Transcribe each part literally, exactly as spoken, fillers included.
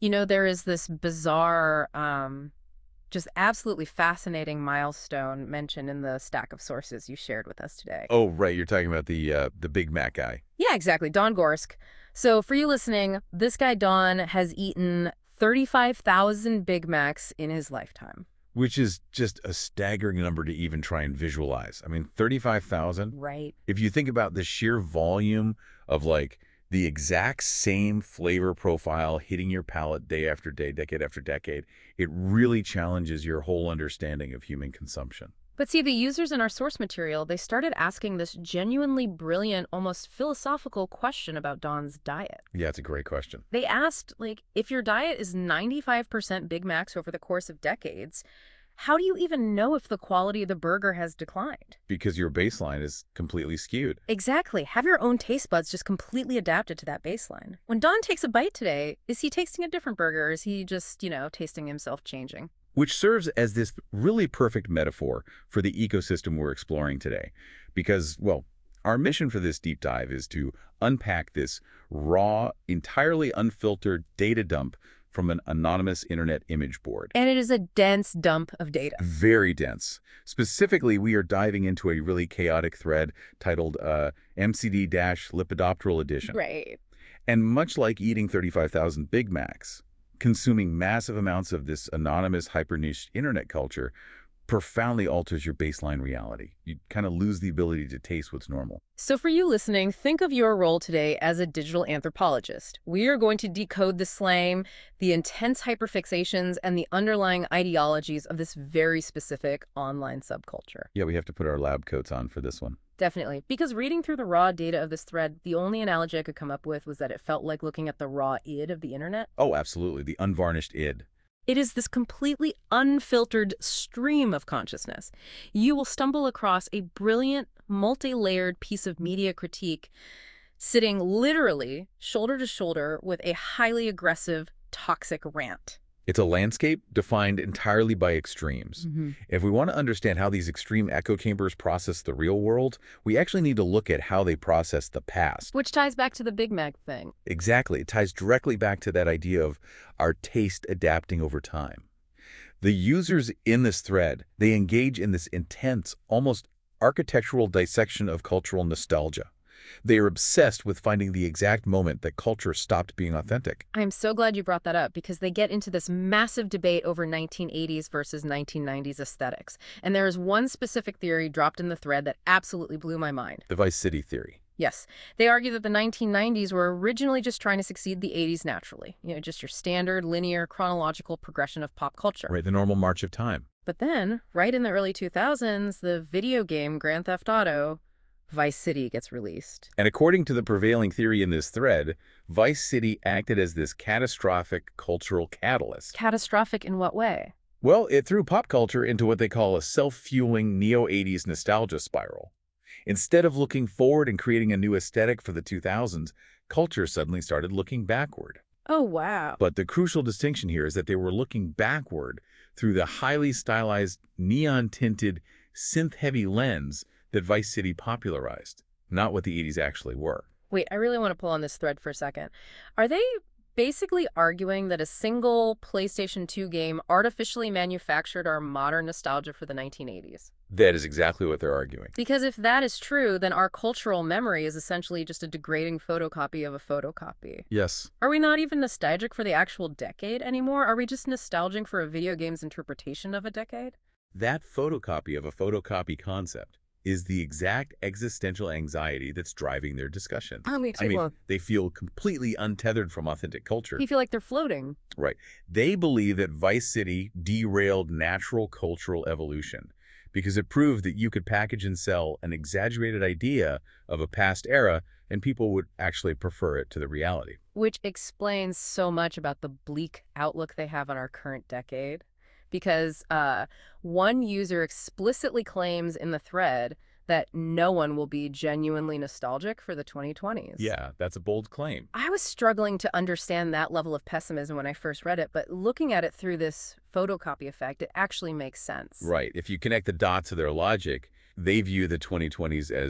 You know, there is this bizarre, um, just absolutely fascinating milestone mentioned in the stack of sources you shared with us today. Oh, right. You're talking about the uh, the Big Mac guy. Yeah, exactly. Don Gorsk. So for you listening, this guy, Don, has eaten thirty-five thousand Big Macs in his lifetime. Which is just a staggering number to even try and visualize. I mean, thirty-five thousand. Right. If you think about the sheer volume of like the exact same flavor profile hitting your palate day after day, decade after decade, it really challenges your whole understanding of human consumption. But see, the users in our source material, they started asking this genuinely brilliant, almost philosophical question about Don's diet. Yeah, it's a great question. They asked, like, if your diet is ninety-five percent Big Macs over the course of decades, how do you even know if the quality of the burger has declined? Because your baseline is completely skewed. Exactly. Have your own taste buds just completely adapted to that baseline. When Don takes a bite today, is he tasting a different burger, or is he just, you know, tasting himself changing? Which serves as this really perfect metaphor for the ecosystem we're exploring today. Because, well, our mission for this deep dive is to unpack this raw, entirely unfiltered data dump from an anonymous internet image board. And it is a dense dump of data. Very dense. Specifically, we are diving into a really chaotic thread titled uh, M C D-Lepidopteral Edition. Right. And much like eating thirty-five thousand Big Macs, consuming massive amounts of this anonymous hyper-niche internet culture profoundly alters your baseline reality. You kind of lose the ability to taste what's normal. So for you listening, think of your role today as a digital anthropologist. We are going to decode the slang, the intense hyperfixations, and the underlying ideologies of this very specific online subculture. Yeah, we have to put our lab coats on for this one. Definitely. Because reading through the raw data of this thread, the only analogy I could come up with was that it felt like looking at the raw id of the internet. Oh, absolutely. The unvarnished id. It is this completely unfiltered stream of consciousness. You will stumble across a brilliant, multi-layered piece of media critique sitting literally shoulder to shoulder with a highly aggressive, toxic rant. It's a landscape defined entirely by extremes. Mm-hmm. If we want to understand how these extreme echo chambers process the real world, we actually need to look at how they process the past. Which ties back to the Big Mac thing. Exactly. It ties directly back to that idea of our taste adapting over time. The users in this thread, they engage in this intense, almost architectural dissection of cultural nostalgia. They are obsessed with finding the exact moment that culture stopped being authentic. I'm so glad you brought that up, because they get into this massive debate over nineteen eighties versus nineteen nineties aesthetics. And there is one specific theory dropped in the thread that absolutely blew my mind. The Vice City theory. Yes. They argue that the nineteen nineties were originally just trying to succeed the eighties naturally. You know, just your standard, linear, chronological progression of pop culture. Right, the normal march of time. But then, right in the early two thousands, the video game Grand Theft Auto Vice City gets released. And according to the prevailing theory in this thread, Vice City acted as this catastrophic cultural catalyst. Catastrophic in what way? Well, it threw pop culture into what they call a self-fueling neo eighties nostalgia spiral. Instead of looking forward and creating a new aesthetic for the two thousands, culture suddenly started looking backward. Oh, wow. But the crucial distinction here is that they were looking backward through the highly stylized, neon-tinted, synth-heavy lens that Vice City popularized, not what the eighties actually were. Wait, I really want to pull on this thread for a second. Are they basically arguing that a single PlayStation two game artificially manufactured our modern nostalgia for the nineteen eighties? That is exactly what they're arguing. Because if that is true, then our cultural memory is essentially just a degrading photocopy of a photocopy. Yes. Are we not even nostalgic for the actual decade anymore? Are we just nostalgic for a video game's interpretation of a decade? That photocopy of a photocopy concept is the exact existential anxiety that's driving their discussion. I mean, I mean, they feel completely untethered from authentic culture. you feel like they're floating. Right. They believe that Vice City derailed natural cultural evolution because it proved that you could package and sell an exaggerated idea of a past era and people would actually prefer it to the reality. Which explains so much about the bleak outlook they have on our current decade. Because uh, one user explicitly claims in the thread that no one will be genuinely nostalgic for the twenty twenties. Yeah, that's a bold claim. I was struggling to understand that level of pessimism when I first read it, but looking at it through this photocopy effect, it actually makes sense. Right. If you connect the dots of their logic, they view the twenty twenties as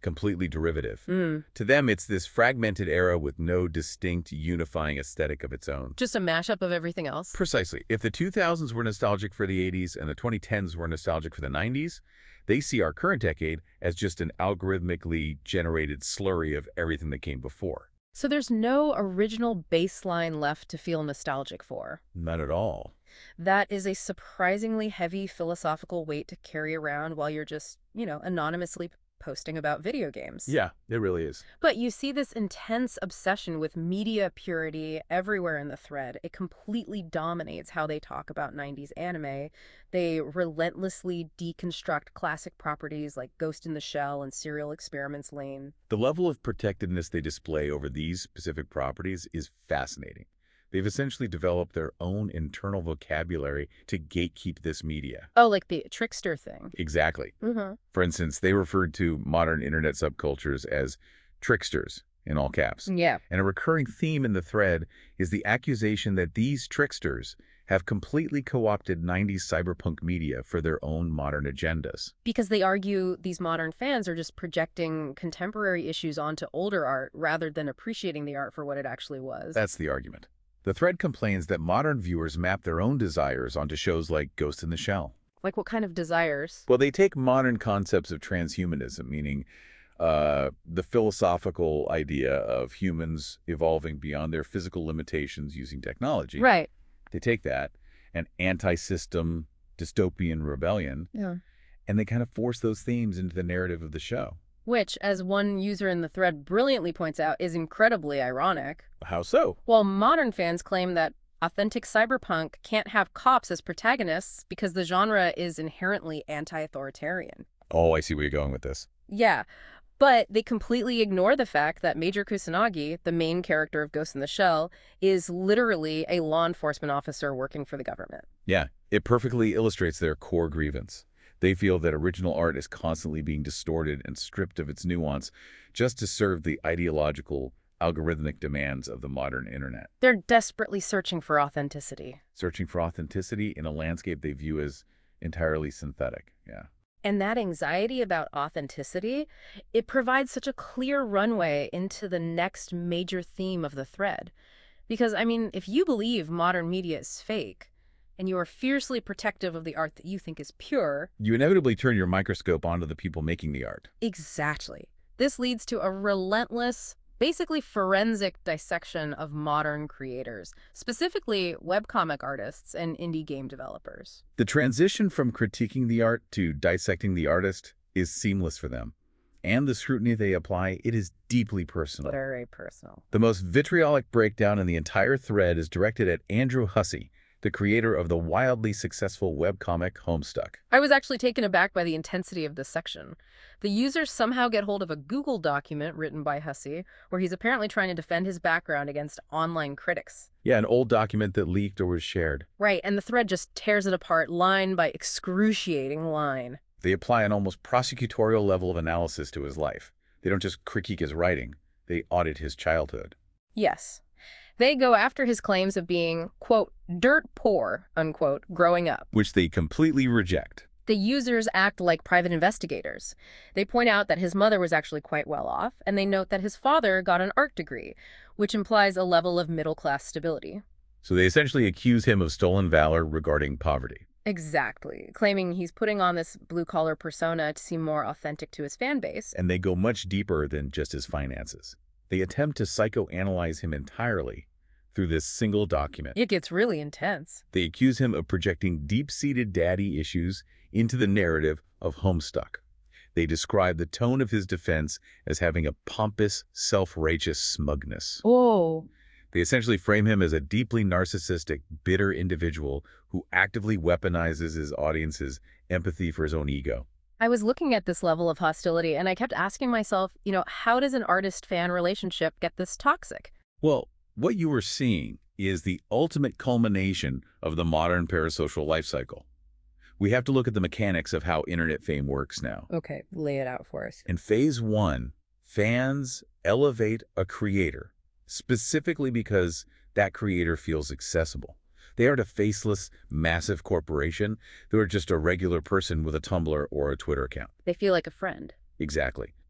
completely derivative. Mm. To them, it's this fragmented era with no distinct unifying aesthetic of its own. Just a mashup of everything else? Precisely. If the two thousands were nostalgic for the eighties and the twenty tens were nostalgic for the nineties, they see our current decade as just an algorithmically generated slurry of everything that came before. So there's no original baseline left to feel nostalgic for. None at all. That is a surprisingly heavy philosophical weight to carry around while you're just, you know, anonymously posting about video games. Yeah, it really is. But you see this intense obsession with media purity everywhere in the thread. It completely dominates how they talk about nineties anime. They relentlessly deconstruct classic properties like Ghost in the Shell and Serial Experiments Lane. The level of protectiveness they display over these specific properties is fascinating. They've essentially developed their own internal vocabulary to gatekeep this media. Oh, like the trickster thing. Exactly. Mm-hmm. For instance, they referred to modern internet subcultures as tricksters, in all caps. Yeah. And a recurring theme in the thread is the accusation that these tricksters have completely co-opted nineties cyberpunk media for their own modern agendas. Because they argue these modern fans are just projecting contemporary issues onto older art rather than appreciating the art for what it actually was. That's the argument. The thread complains that modern viewers map their own desires onto shows like Ghost in the Shell. Like what kind of desires? Well, they take modern concepts of transhumanism, meaning uh, the philosophical idea of humans evolving beyond their physical limitations using technology. Right. They take that, an anti-system dystopian rebellion, Yeah. and they kind of force those themes into the narrative of the show. Which, as one user in the thread brilliantly points out, is incredibly ironic. How so? While modern fans claim that authentic cyberpunk can't have cops as protagonists because the genre is inherently anti-authoritarian. Oh, I see where you're going with this. Yeah, but they completely ignore the fact that Major Kusanagi, the main character of Ghost in the Shell, is literally a law enforcement officer working for the government. Yeah, it perfectly illustrates their core grievance. They feel that original art is constantly being distorted and stripped of its nuance just to serve the ideological, algorithmic demands of the modern internet. They're desperately searching for authenticity. Searching for authenticity in a landscape they view as entirely synthetic. Yeah. And that anxiety about authenticity, it provides such a clear runway into the next major theme of the thread. Because, I mean, if you believe modern media is fake, and you are fiercely protective of the art that you think is pure... You inevitably turn your microscope onto the people making the art. Exactly. This leads to a relentless, basically forensic dissection of modern creators, specifically webcomic artists and indie game developers. The transition from critiquing the art to dissecting the artist is seamless for them. And the scrutiny they apply, it is deeply personal. Very personal. The most vitriolic breakdown in the entire thread is directed at Andrew Hussey, the creator of the wildly successful webcomic Homestuck. I was actually taken aback by the intensity of this section. The users somehow get hold of a Google document written by Hussey, where he's apparently trying to defend his background against online critics. Yeah, an old document that leaked or was shared. Right, and the thread just tears it apart line by excruciating line. They apply an almost prosecutorial level of analysis to his life. They don't just critique his writing, they audit his childhood. Yes. They go after his claims of being, quote, dirt poor, unquote, growing up. Which they completely reject. The users act like private investigators. They point out that his mother was actually quite well off, and they note that his father got an art degree, which implies a level of middle-class stability. So they essentially accuse him of stolen valor regarding poverty. Exactly, claiming he's putting on this blue-collar persona to seem more authentic to his fan base. And they go much deeper than just his finances. They attempt to psychoanalyze him entirely through this single document. It gets really intense. They accuse him of projecting deep-seated daddy issues into the narrative of Homestuck. They describe the tone of his defense as having a pompous, self-righteous smugness. Oh. They essentially frame him as a deeply narcissistic, bitter individual who actively weaponizes his audience's empathy for his own ego. I was looking at this level of hostility, and I kept asking myself, you know, how does an artist-fan relationship get this toxic? Well, what you are seeing is the ultimate culmination of the modern parasocial life cycle. We have to look at the mechanics of how internet fame works now. Okay, lay it out for us. In phase one, fans elevate a creator, specifically because that creator feels accessible. They aren't a faceless, massive corporation. They're just a regular person with a Tumblr or a Twitter account. They feel like a friend. Exactly.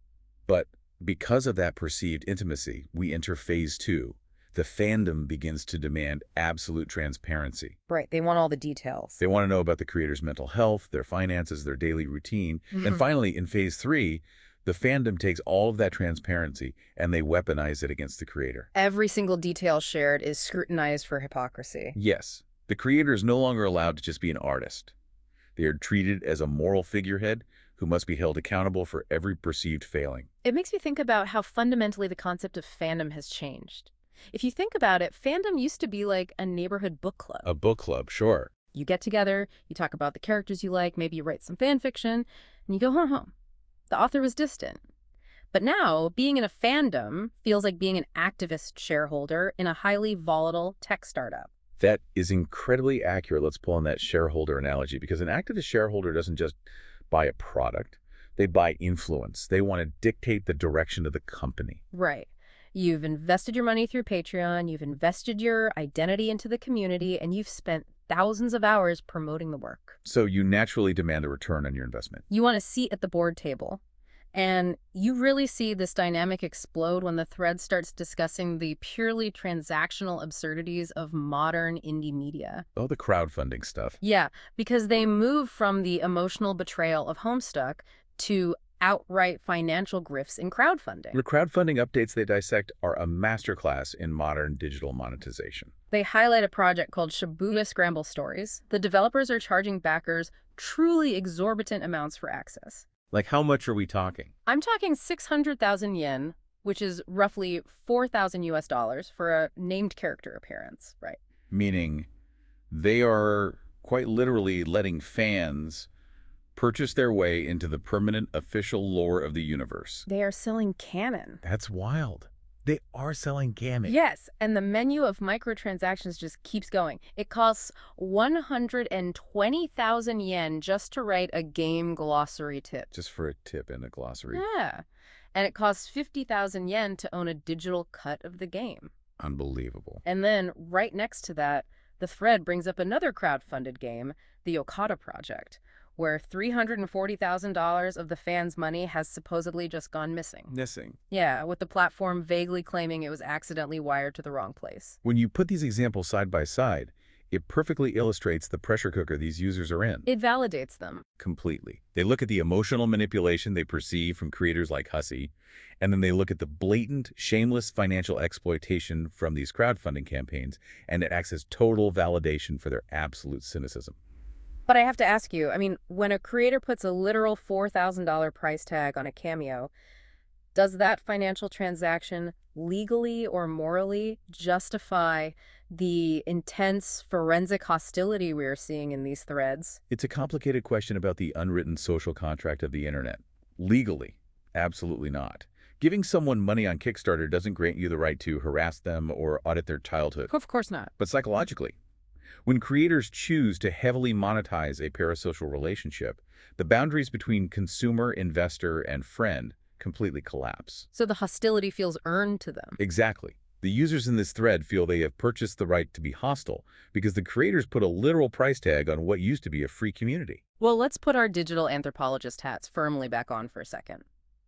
But because of that perceived intimacy, we enter phase two. The fandom begins to demand absolute transparency. Right. They want all the details. They want to know about the creator's mental health, their finances, their daily routine. And finally, in phase three, the fandom takes all of that transparency and they weaponize it against the creator. Every single detail shared is scrutinized for hypocrisy. Yes, the creator is no longer allowed to just be an artist. They are treated as a moral figurehead who must be held accountable for every perceived failing. It makes me think about how fundamentally the concept of fandom has changed. If you think about it, fandom used to be like a neighborhood book club. A book club, sure. You get together, you talk about the characters you like, maybe you write some fan fiction, and you go home home. The author was distant. But now, being in a fandom feels like being an activist shareholder in a highly volatile tech startup. That is incredibly accurate. Let's pull on that shareholder analogy, because an activist shareholder doesn't just buy a product. They buy influence. They want to dictate the direction of the company. Right. You've invested your money through Patreon, you've invested your identity into the community, and you've spent thousands of hours promoting the work. So you naturally demand a return on your investment. You want a seat at the board table. And you really see this dynamic explode when the thread starts discussing the purely transactional absurdities of modern indie media. Oh, the crowdfunding stuff. Yeah, because they move from the emotional betrayal of Homestuck to outright financial grifts in crowdfunding. The crowdfunding updates they dissect are a masterclass in modern digital monetization. They highlight a project called Shibuya Scramble Stories. The developers are charging backers truly exorbitant amounts for access. Like, how much are we talking? I'm talking six hundred thousand yen, which is roughly four thousand U S dollars for a named character appearance, right? Meaning they are quite literally letting fans purchase their way into the permanent official lore of the universe. They are selling canon. That's wild. They are selling canon. Yes, and the menu of microtransactions just keeps going. It costs one hundred twenty thousand yen just to write a game glossary tip. Just for a tip and a glossary. Yeah, and it costs fifty thousand yen to own a digital cut of the game. Unbelievable. And then right next to that, the thread brings up another crowdfunded game, the Okada Project, where three hundred forty thousand dollars of the fans' money has supposedly just gone missing. Missing. Yeah, with the platform vaguely claiming it was accidentally wired to the wrong place. When you put these examples side by side, it perfectly illustrates the pressure cooker these users are in. It validates them. Completely. They look at the emotional manipulation they perceive from creators like Hussie, and then they look at the blatant, shameless financial exploitation from these crowdfunding campaigns, and it acts as total validation for their absolute cynicism. But I have to ask you, I mean, when a creator puts a literal four thousand dollar price tag on a cameo, does that financial transaction legally or morally justify the intense forensic hostility we're seeing in these threads? It's a complicated question about the unwritten social contract of the internet. Legally, absolutely not. Giving someone money on Kickstarter doesn't grant you the right to harass them or audit their childhood. Of course not. But psychologically, when creators choose to heavily monetize a parasocial relationship, the boundaries between consumer, investor, and friend completely collapse. So the hostility feels earned to them. Exactly. The users in this thread feel they have purchased the right to be hostile because the creators put a literal price tag on what used to be a free community. Well, let's put our digital anthropologist hats firmly back on for a second.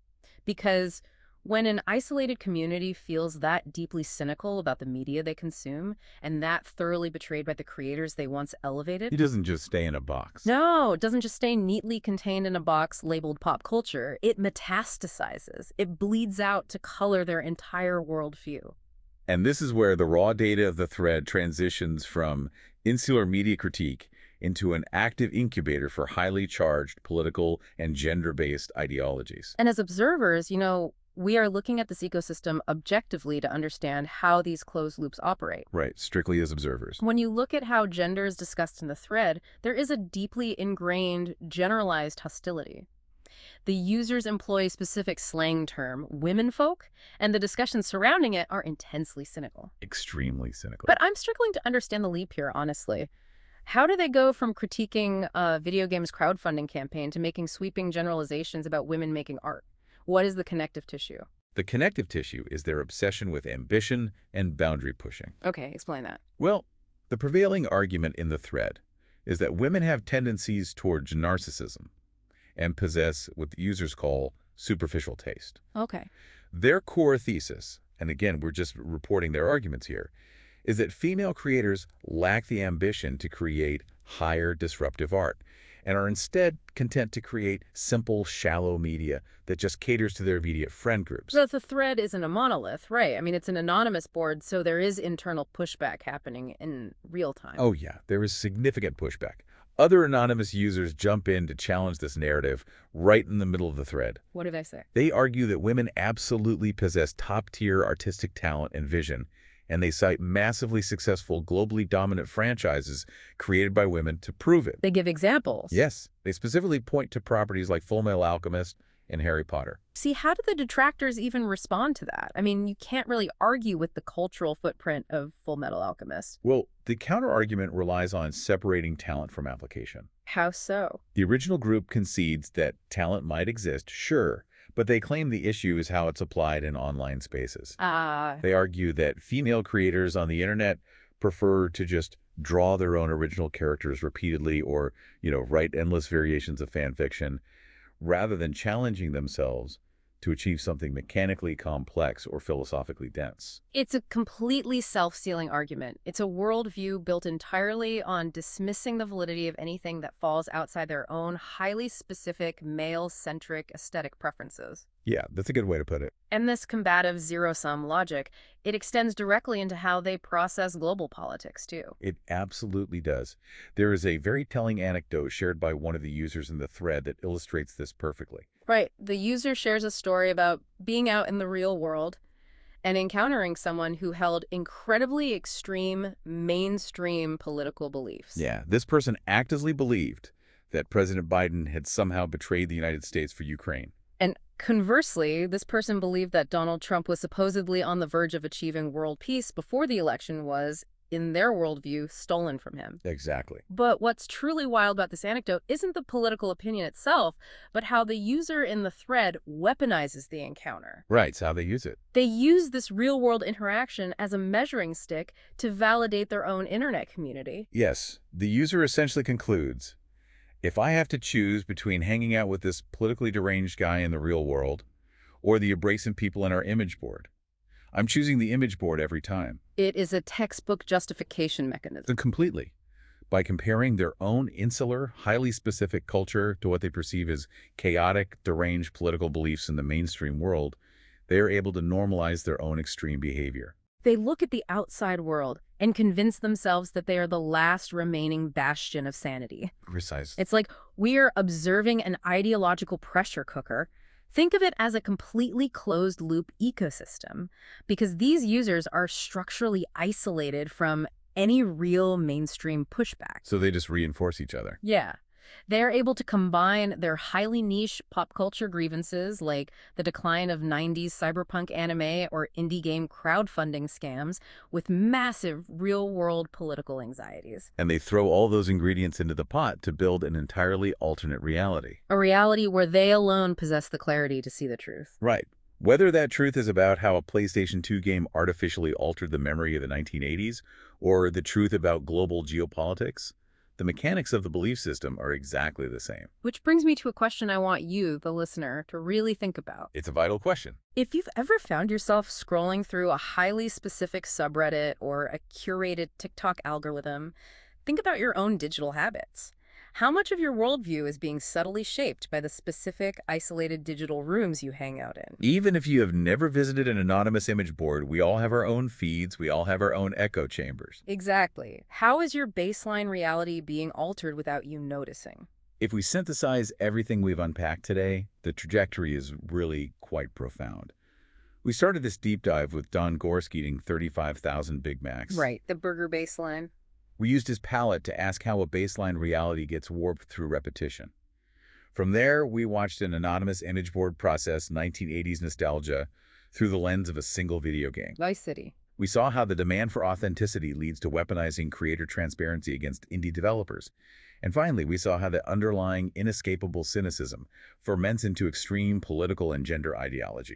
Because when an isolated community feels that deeply cynical about the media they consume and that thoroughly betrayed by the creators they once elevated... It doesn't just stay in a box. No, it doesn't just stay neatly contained in a box labeled pop culture. It metastasizes. It bleeds out to color their entire worldview. And this is where the raw data of the thread transitions from insular media critique into an active incubator for highly charged political and gender-based ideologies. And as observers, you know, we are looking at this ecosystem objectively to understand how these closed loops operate. Right, strictly as observers. When you look at how gender is discussed in the thread, there is a deeply ingrained, generalized hostility. The users employ a specific slang term, womenfolk, and the discussions surrounding it are intensely cynical. Extremely cynical. But I'm struggling to understand the leap here, honestly. How do they go from critiquing a video games crowdfunding campaign to making sweeping generalizations about women making art? What is the connective tissue? The connective tissue is their obsession with ambition and boundary pushing. Okay, explain that. Well, the prevailing argument in the thread is that women have tendencies towards narcissism and possess what the users call superficial taste. Okay. Their core thesis, and again, we're just reporting their arguments here, is that female creators lack the ambition to create higher disruptive art and are instead content to create simple, shallow media that just caters to their immediate friend groups. So the thread isn't a monolith, right? I mean, it's an anonymous board, so there is internal pushback happening in real time. Oh yeah, there is significant pushback. Other anonymous users jump in to challenge this narrative right in the middle of the thread. What do they say? They argue that women absolutely possess top-tier artistic talent and vision, and they cite massively successful, globally dominant franchises created by women to prove it. They give examples. Yes, they specifically point to properties like Fullmetal Alchemist and Harry Potter. See, how do the detractors even respond to that? I mean, you can't really argue with the cultural footprint of Fullmetal Alchemist. Well, the counterargument relies on separating talent from application. How so? The original group concedes that talent might exist, sure, but they claim the issue is how it's applied in online spaces. Ah. They argue that female creators on the internet prefer to just draw their own original characters repeatedly or, you know, write endless variations of fan fiction, rather than challenging themselves to achieve something mechanically complex or philosophically dense. It's a completely self-sealing argument. It's a worldview built entirely on dismissing the validity of anything that falls outside their own highly specific, male-centric aesthetic preferences. Yeah, that's a good way to put it. And this combative zero-sum logic, it extends directly into how they process global politics, too. It absolutely does. There is a very telling anecdote shared by one of the users in the thread that illustrates this perfectly. Right. The user shares a story about being out in the real world and encountering someone who held incredibly extreme, mainstream political beliefs. Yeah, this person actively believed that President Biden had somehow betrayed the United States for Ukraine. And conversely, this person believed that Donald Trump was supposedly on the verge of achieving world peace before the election was, in their worldview, stolen from him. Exactly. But what's truly wild about this anecdote isn't the political opinion itself, but how the user in the thread weaponizes the encounter. Right, it's how they use it. They use this real-world interaction as a measuring stick to validate their own internet community. Yes, the user essentially concludes, if I have to choose between hanging out with this politically deranged guy in the real world or the abrasive people in our image board, I'm choosing the image board every time. It is a textbook justification mechanism. Completely. By comparing their own insular, highly specific culture to what they perceive as chaotic, deranged political beliefs in the mainstream world, they are able to normalize their own extreme behavior. They look at the outside world and convince themselves that they are the last remaining bastion of sanity. Precisely. It's like we're observing an ideological pressure cooker. Think of it as a completely closed-loop ecosystem, because these users are structurally isolated from any real mainstream pushback. So they just reinforce each other. Yeah. They're able to combine their highly niche pop culture grievances like the decline of nineties cyberpunk anime or indie game crowdfunding scams with massive real-world political anxieties. And they throw all those ingredients into the pot to build an entirely alternate reality. A reality where they alone possess the clarity to see the truth. Right. Whether that truth is about how a PlayStation two game artificially altered the memory of the nineteen eighties or the truth about global geopolitics, the mechanics of the belief system are exactly the same. Which brings me to a question I want you, the listener, to really think about. It's a vital question. If you've ever found yourself scrolling through a highly specific subreddit or a curated TikTok algorithm, think about your own digital habits. How much of your worldview is being subtly shaped by the specific, isolated digital rooms you hang out in? Even if you have never visited an anonymous image board, we all have our own feeds, we all have our own echo chambers. Exactly. How is your baseline reality being altered without you noticing? If we synthesize everything we've unpacked today, the trajectory is really quite profound. We started this deep dive with Don Gorsk eating thirty-five thousand Big Macs. Right, the burger baseline. We used his palette to ask how a baseline reality gets warped through repetition. From there, we watched an anonymous image board process nineteen eighties nostalgia through the lens of a single video game. Vice City. We saw how the demand for authenticity leads to weaponizing creator transparency against indie developers. And finally, we saw how the underlying inescapable cynicism ferments into extreme political and gender ideologies.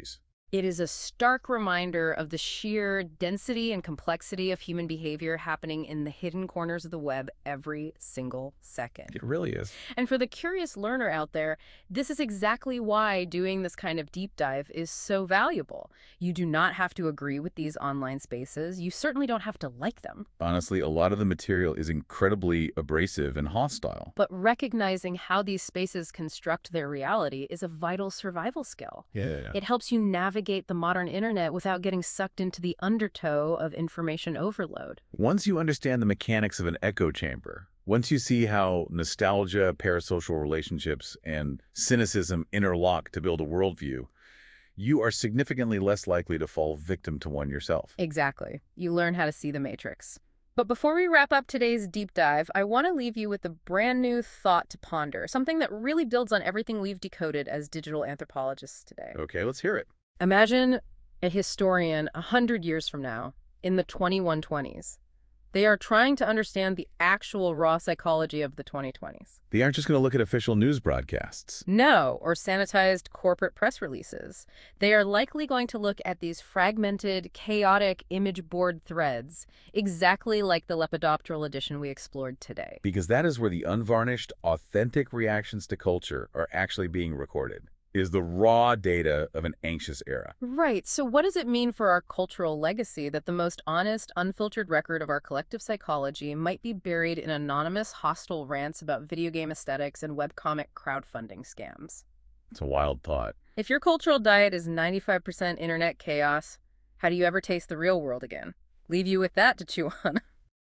It is a stark reminder of the sheer density and complexity of human behavior happening in the hidden corners of the web every single second. It really is. And for the curious learner out there, this is exactly why doing this kind of deep dive is so valuable. You do not have to agree with these online spaces. You certainly don't have to like them. Honestly, a lot of the material is incredibly abrasive and hostile. But recognizing how these spaces construct their reality is a vital survival skill. Yeah. It helps you navigate the modern internet without getting sucked into the undertow of information overload. Once you understand the mechanics of an echo chamber, once you see how nostalgia, parasocial relationships, and cynicism interlock to build a worldview, you are significantly less likely to fall victim to one yourself. Exactly. You learn how to see the matrix. But before we wrap up today's deep dive, I want to leave you with a brand new thought to ponder, something that really builds on everything we've decoded as digital anthropologists today. Okay, let's hear it. Imagine a historian a hundred years from now, in the twenty-one twenties. They are trying to understand the actual raw psychology of the twenty twenties. They aren't just going to look at official news broadcasts. No, or sanitized corporate press releases. They are likely going to look at these fragmented, chaotic image board threads, exactly like the Lepidopteral edition we explored today. Because that is where the unvarnished, authentic reactions to culture are actually being recorded. Is the raw data of an anxious era. Right. So what does it mean for our cultural legacy that the most honest, unfiltered record of our collective psychology might be buried in anonymous, hostile rants about video game aesthetics and webcomic crowdfunding scams? It's a wild thought. If your cultural diet is ninety-five percent internet chaos, how do you ever taste the real world again? Leave you with that to chew on.